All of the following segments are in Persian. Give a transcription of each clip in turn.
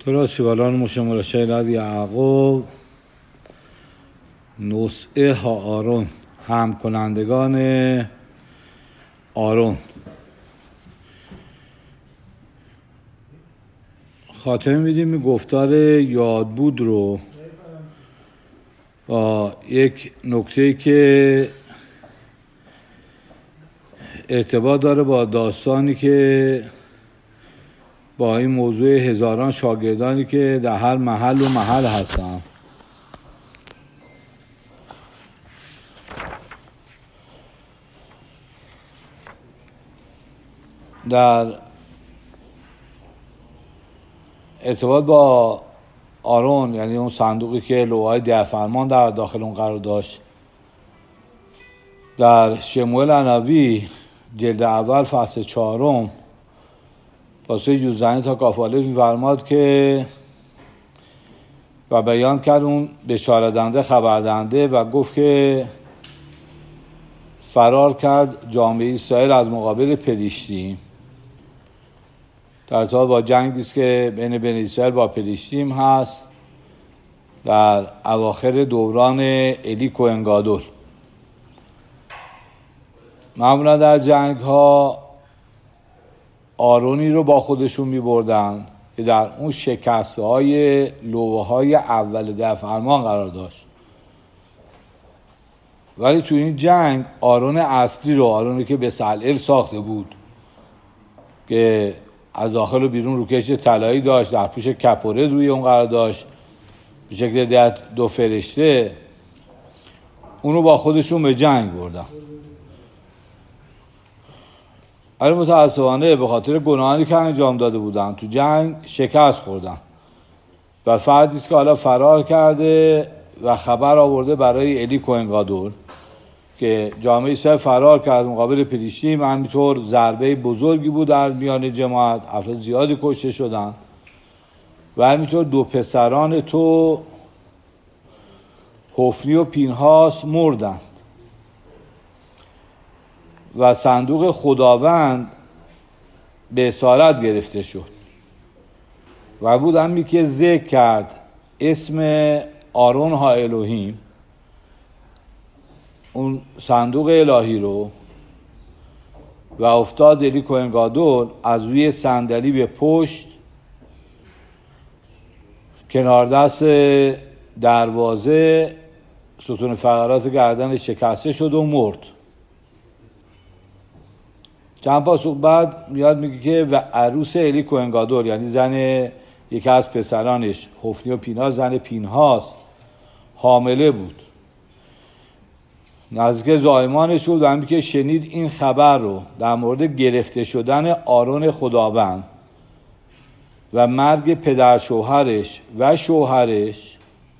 درست شبالان مشمول شیلد یعقوب نسعه ها آرون هم کنندگان آرون. خاتمه میدیم گفتار یادبود رو با یک نکته که ارتباط داره با داستانی که با این موضوع هزاران شاگردانی که در هر محل و محل هستن. در ارتباط با آرون، یعنی اون صندوقی که لوح‌های 10 فرمان در داخل اون قرار داشت، در شموئیل نبی جلد اول فصل 4 پاسوی جوزنی تا کافالف می‌فرماد که و بیان کرد اون بشارت‌دهنده خبردهنده و گفت که فرار کرد جامعه اسرائیل از مقابل پلیشتیم. در ارتباط با جنگی است که بین بنی اسرائیل با پلیشتیم هست در اواخر دوران الی کوهن گادول. معمولا در جنگ ها آرونی رو با خودشون می بردن که در اون شکست های لوحه های اول 10 فرمان قرار داشت، ولی تو این جنگ آرون اصلی رو، آرونی که بصلئیل ساخته بود که از داخل و بیرون روکش طلایی داشت، در پوش کپوره روی اون قرار داشت به شکل 2 فرشته، اونو با خودشون به جنگ بردن. ولی متاسفانه به خاطر گناهانی که انجام داده بودن تو جنگ شکست خوردن و فردی است که حالا فرار کرده و خبر آورده برای الی کوهن گادول که جامعه اسرائیل فرار کرد مقابل پلیشتیم. همینطور ضربه بزرگی بود در میان جماعت، افراد زیادی کشته شدن و همینطور 2 پسران تو حفنی و پینهاس مردند و صندوق خداوند به اسارت گرفته شد و بود همی که ذکر کرد اسم آرون ها الوهیم، اون صندوق الهی رو، و افتاد الی کوهن گادول از روی صندلی به پشت کنار دست دروازه، ستون فقرات گردن شکسته شد و مرد. چند پاسخ بعد میاد میگه که و عروس الی کوهن گادول، یعنی زن یکی از پسرانش حفنی و پینهاس، زن پینهاس، حامله بود. نزدیک زایمانش بود و همین که شنید این خبر رو در مورد گرفته شدن آرون خداوند و مرگ پدر شوهرش و شوهرش،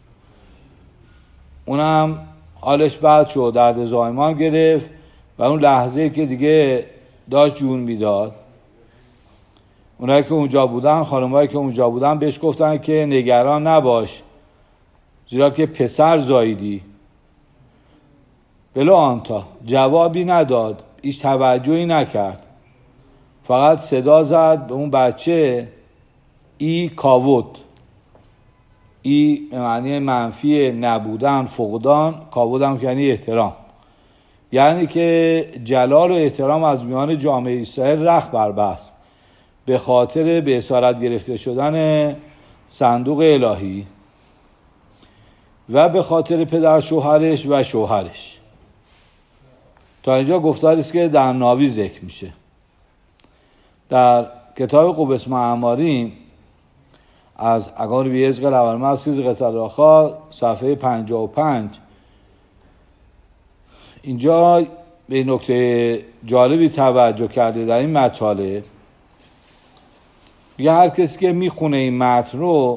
اونم حالش بد شد، درد زایمان گرفت و اون لحظه که دیگه داشت جون میداد، اونایی که اونجا بودن، خانمایی که اونجا بودن بهش گفتن که نگران نباش زیرا که پسر زاییدی. بلو آنتا جوابی نداد، هیچ توجهی نکرد، فقط صدا زد به اون بچه ای کاود. ای به معنی منفی نبودن، فقدان، کاود هم یعنی احترام، یعنی که جلال و احترام از میان جامعه اسرائیل رخت بربست به خاطر به اسارت گرفته شدن صندوق الهی و به خاطر پدر شوهرش و شوهرش. تا اینجا گفتاری است که در ناوی ذکر میشه. در کتاب قبس معماریم از اگار بیزق لورمسکیز قصر آخا صفحه 55 اینجا به نکته جالبی توجه کرده در این مطالب. میگه هر کسی که میخونه این متن رو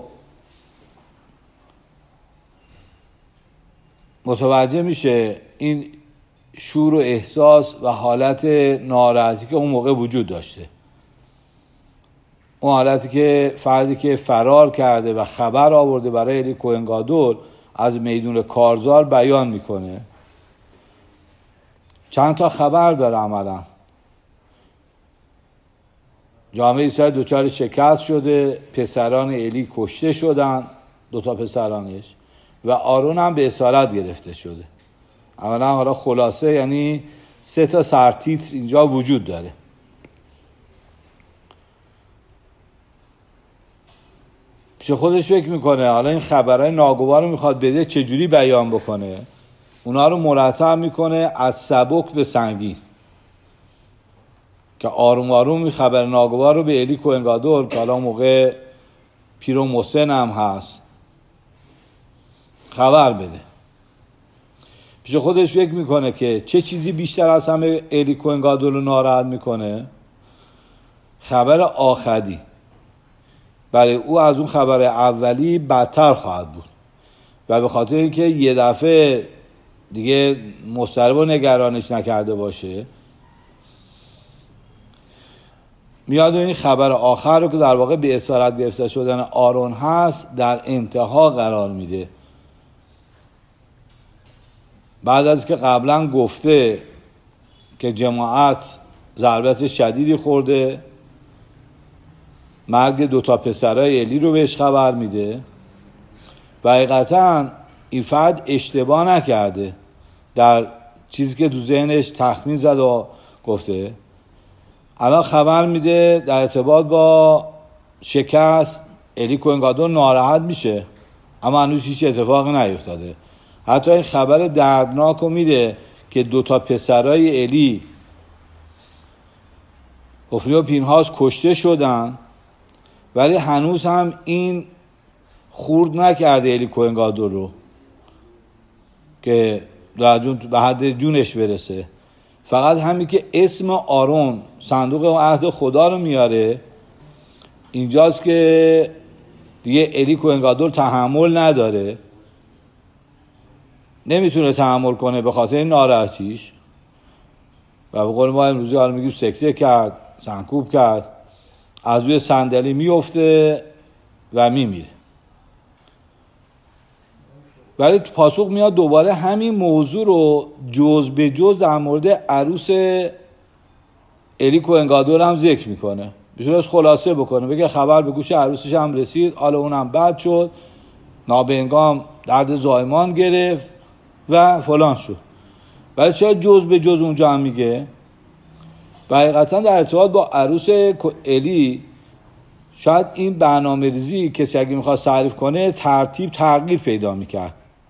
متوجه میشه این شور و احساس و حالت ناراحتی که اون موقع وجود داشته، اون حالتی که فردی که فرار کرده و خبر آورده برای الی کوهن گادول از میدون کارزار بیان میکنه. چند تا خبر داره عملا. جامعه اسرائیل دچار شکست شده، پسران الی کشته شدن، 2 پسرانش، و آرون هم به اسارت گرفته شده. اولا حالا خلاصه یعنی 3 سرتیتر اینجا وجود داره. پیش خودش فکر میکنه حالا این خبرهای ناگوار رو میخواد بده چجوری بیان بکنه. اونا رو مرتب میکنه از سبک به سنگین، که آروم آروم این خبر ناگوار رو به الی کوهنگادور که حالا موقع پیر و مسن هم هست خبر بده. پیش خودش فکر میکنه که چه چیزی بیشتر از همه الی کوهنگادور رو ناراحت میکنه؟ خبر آخری. برای او از اون خبر اولی بدتر خواهد بود و به خاطر اینکه یه دفعه دیگه مضطرب و نگرانش نکرده باشه، میاد این خبر آخر رو که در واقع به اسارت گرفته شدن آرون هست در انتها قرار میده. بعد از که قبلا گفته که جماعت ضربت شدیدی خورده، مرگ 2 پسرای الی رو بهش خبر میده و حقیقتا این فرد اشتباه نکرده در چیزی که تو ذهنش تخمین زد و گفته. الان خبر میده در ارتباط با شکست الی کوهنگادور ناراحت میشه، اما هنوز هیچ اتفاقی نیفتاده. حتی این خبر دردناک رو میده که 2 پسرای الی حفنی و پینهاس کشته شدن، ولی هنوز هم این خورد نکرده الی کوهنگادور رو که به حد جونش برسه. فقط همین که اسم آرون صندوق عهد خدا رو میاره، اینجاست که دیگه الی کوهنگادور تحمل نداره، نمیتونه تحمل کنه به خاطر ناراحتیش و به قول ما امروزی حالا میگیم سکته کرد، سنکوب کرد، از روی صندلی میفته و میمیره. ولی پاسخ میاد دوباره همین موضوع رو جز به جز در مورد عروس الی کوهنگادور هم ذکر میکنه. بطور از خلاصه بکنه، بگه خبر به گوش عروسش هم رسید، حالا اونم بد شد، نابهنگام درد زایمان گرفت و فلان شد. ولی چرا جز به جز اونجا هم میگه؟ و حقیقتا در ارتباط با عروس الی شاید این برنامه ریزی کسی اگه میخواست تعریف کنه ترتیب تغییر پیدا میکرد.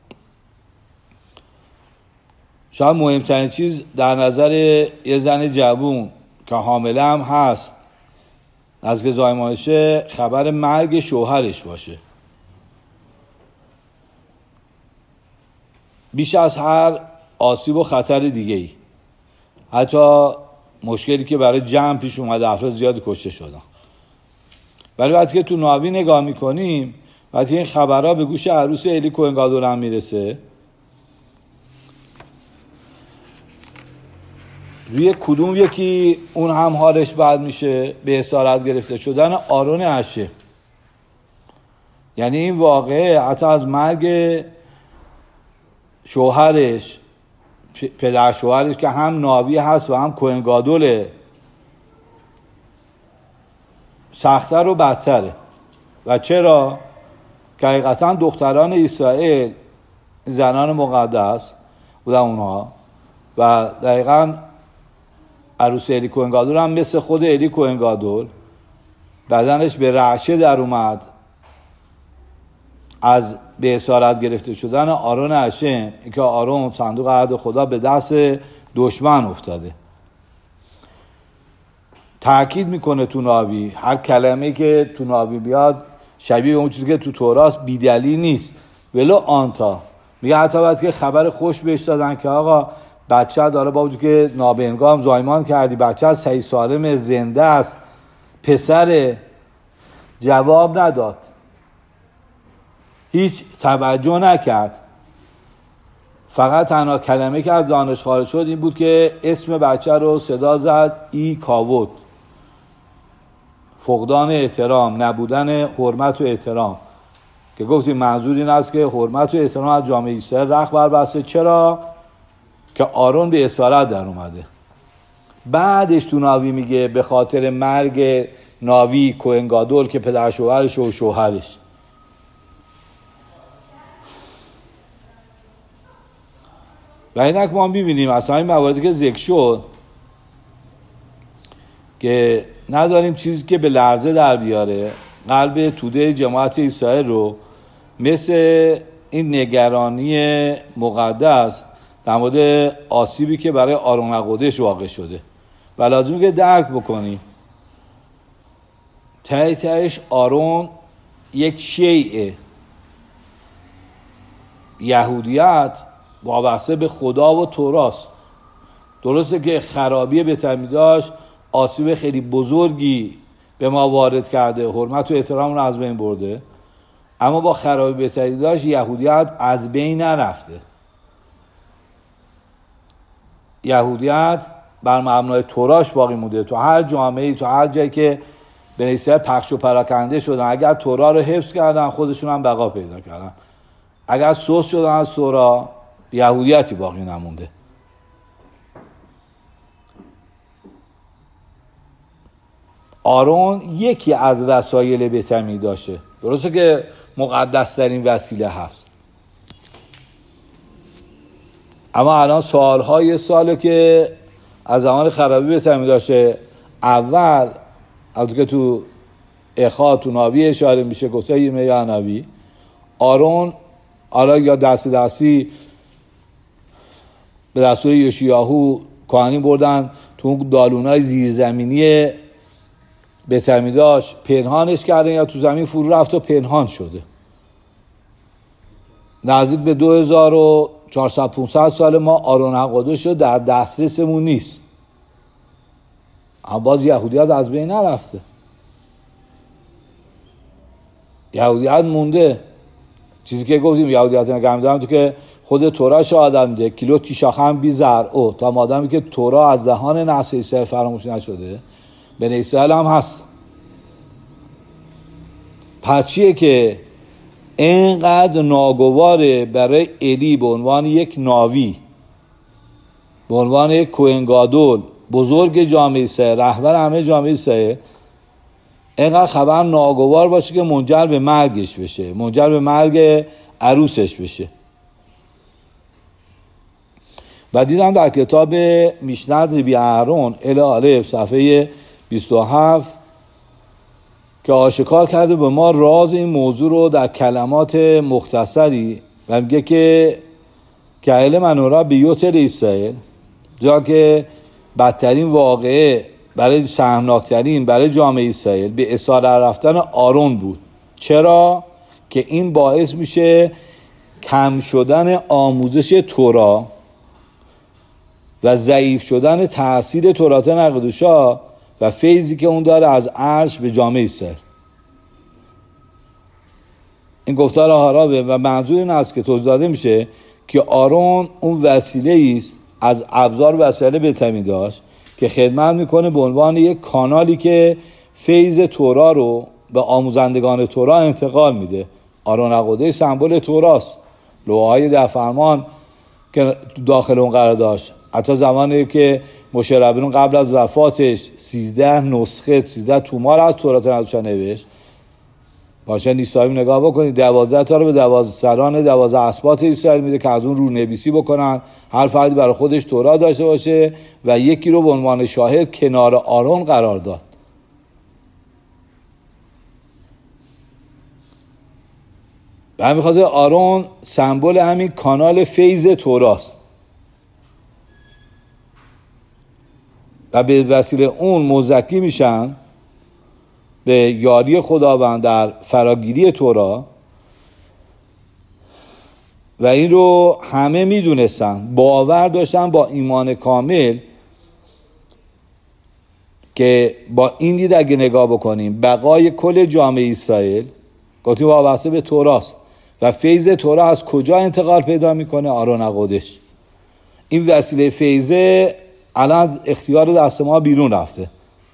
شاید مهمترین چیز در نظر یه زن جوون که حامله هم هست از که زایمانشه خبر مرگ شوهرش باشه، بیش از هر آسیب و خطر دیگه ای. حتی مشکلی که برای جمع پیش اومده، افراد زیادی کشته شدن. ولی وقتی که تو ناوی نگاه میکنیم، وقتی این خبرها به گوش عروس الی کوهنگادور هم میرسه، روی کدوم یکی اون هم حالش بد میشه؟ به اسارت گرفته شدن آرون عشه. یعنی این واقعه حتی از مرگ شوهرش، پدر شوهرش که هم ناوی هست و هم کوهنگادوره، سخت‌تر و بدتره. و چرا؟ که حقیقتا دختران اسرائیل، زنان مقدس بودن اونها، و دقیقا عروس الی کوهنگادور هم مثل خود الی کوهنگادور بدنش به رعشه در اومد از به اسارت گرفته شدن آرون عشم، اینکه آرون صندوق عهد خدا به دست دشمن افتاده. تأکید میکنه تو ناوی، هر کلمه‌ای که تو ناوی بیاد شبیه به اون چیزی که تو توراست بیدلیل نیست. ولو آنتا میگه حتی وقتی که خبر خوش بهش دادن که آقا بچه داره، با وجود که نابهنگام زایمان کردی، بچه صحیح سالم زنده است، پسر، جواب نداد، هیچ توجه نکرد. فقط تنها کلمه که از دانش خارج شد این بود که اسم بچه رو صدا زد ای کاوت، فقدان احترام، نبودن حرمت و احترام، که گفتیم منظور این است که حرمت و احترام از جامعه اسرائیل رخ بربسته. چرا؟ که آرون به اسارت در اومده. بعدش تو ناوی میگه به خاطر مرگ ناوی، کوهنگادول که پدر شوهرش و شوهرش. و اینک ما میبینیم اصلا این مواردی که ذکر شد که نداریم چیزی که به لرزه در بیاره قلب توده جماعت اسرائیل رو، مثل این نگرانی مقدس در مورد آسیبی که برای آرون القدس واقع شده و لازمه که درک بکنیم تهش آرون یک شیعه. یهودیت وابسته به خدا و توراست. درسته که خرابی بتمی داشت آسیب خیلی بزرگی به ما وارد کرده، حرمت و احترام رو از بین برده، اما با خرابی بتمی داشت یهودیت از بین نرفته. یهودیت بر مبنای توراش باقی مونده. تو هر جامعه‌ای، تو هر جایی که به نسبت پخش و پراکنده شدن، اگر تورا رو حفظ کردن خودشون هم بقا پیدا کردن. اگر سوس شدن از تورا، یهودیتی باقی نمونده. آرون یکی از وسایل بتمی داشته، درسته که مقدس ترین وسیله هست، اما الان سالهای ساله که از زمان خرابی بتمی داشته. اول از که تو اخا تو ناوی اشاره میشه گفته یا ناوی آرون حالا یا دستی به دستور یوشیاهو کهانی بردن تو اون دالونای زیرزمینی بتمی داشت، پنهانش کردن یا تو زمین فرو رفت و پنهان شده. نزدیک به 2400-500 سال ما آرون القدس شد در دسترسمون نیست، اما باز یهودیت از بین نرفته. یهودیت مونده. چیزی که گفتیم یهودیت نگه می‌دارم تو که خود تورا شهادت میده کیلو تیشاخم بی زرع تا مادامی که تورا از دهان نسل اسرائیل فراموش نشده بنی اسرائیل هم هست. پس چیه که اینقدر ناگواره برای الی به عنوان یک ناوی، به عنوان یک کوهنگادول بزرگ جامعه اسرائیل، رهبر همه جامعه اسرائیل، اینقدر خبر ناگوار باشه که منجر به مرگش بشه، منجر به مرگ عروسش بشه. و دیدم در کتاب میشنه ربی اهرون الف صفحه 27 که آشکار کرده به ما راز این موضوع رو در کلمات مختصری و میگه که کهل منورا بیوتل اسرائیل، جا که بدترین واقعه برای سهمناکترین برای جامعه اسرائیل به اسارت رفتن آرون بود. چرا؟ که این باعث میشه کم شدن آموزش تورا و ضعیف شدن تأثیر تورات نقدوشا و فیضی که اون داره از عرش به جامعه اسرائیل. این گفتار هارابه و منظور این است که توضیح داده میشه که آرون اون وسیله است از ابزار وسایل بتمی داشت که خدمت میکنه به عنوان یک کانالی که فیض تورا رو به آموزندگان تورا انتقال میده. آرون القدس سمبل توراست، لوحه‌های 10 فرمان که داخل اون قرار داشت. حتی زمانی که موشه ربیون قبل از وفاتش 13 نسخه 13 تومار از تورات نقدوشا نوشت. باشه نیسایی نگاه بکنید، 12 تا رو به 12 سران 12 اسباط اسرائیل میده که از اون رو نویسی بکنن، هر فردی برای خودش تورات داشته باشه و یکی رو به عنوان شاهد کنار آرون قرار داد. به همین خاطر آرون سمبل همین کانال فیض توراست و به وسیله اون مزکی میشن به یاری خداوند در فراگیری تورا و این رو همه میدونستن، باور داشتن با ایمان کامل که با این دید اگه نگاه بکنیم بقای کل جامعه اسرائیل گفتیم وابسته به توراست و فیض تورا از کجا انتقال پیدا میکنه؟ آرون القدس. این وسیله فیضه الان اختیار دست ما بیرون رفته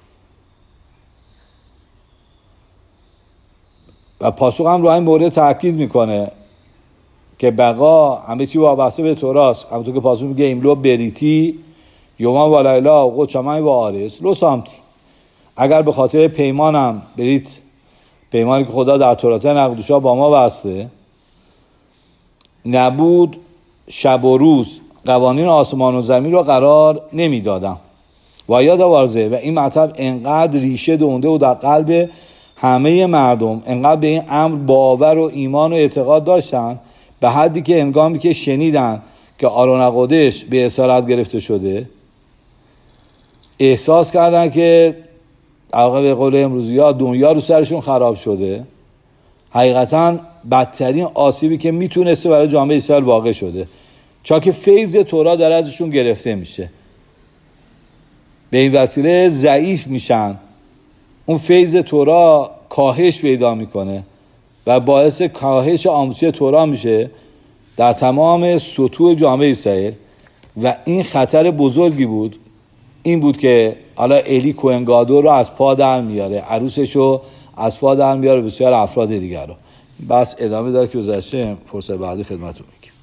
و پاسخ هم رو این مورد تاکید میکنه که بقا همه چی وابسته به توراست. همونطور که پاسخ میگه ایملو بریتی یومان و لیلا و قدشمای و آرس لو سامتی، اگر به خاطر پیمانم برید، پیمانی که خدا در تورات نقدوشا با ما بسته نبود، شب و روز قوانین آسمان و زمین رو قرار نمیدادم. و یاد وارزه و این مطلب انقدر ریشه دونده و در قلب همه مردم، انقدر به این امر باور و ایمان و اعتقاد داشتن به حدی که هنگامی که شنیدن که آرون القدس به اسارت گرفته شده، احساس کردن که علاقه به قول امروزی‌ها دنیا رو سرشون خراب شده. حقیقتاً بدترین آسیبی که میتونسته برای جامعه اسرائیل واقع شده، چون که فیض تورات داره ازشون گرفته میشه، به این وسیله ضعیف میشن، اون فیض تورات کاهش پیدا میکنه و باعث کاهش آموزش تورات میشه در تمام سطوح جامعه اسرائیل. و این خطر بزرگی بود. این بود که حالا الی کوهن گادور رو از پا در میاره، عروسش رو از پا در میاره، بسیار افراد دیگر رو. بس ادامه داره که بذارشیم فرصت بعدی خدمتتون میگیم.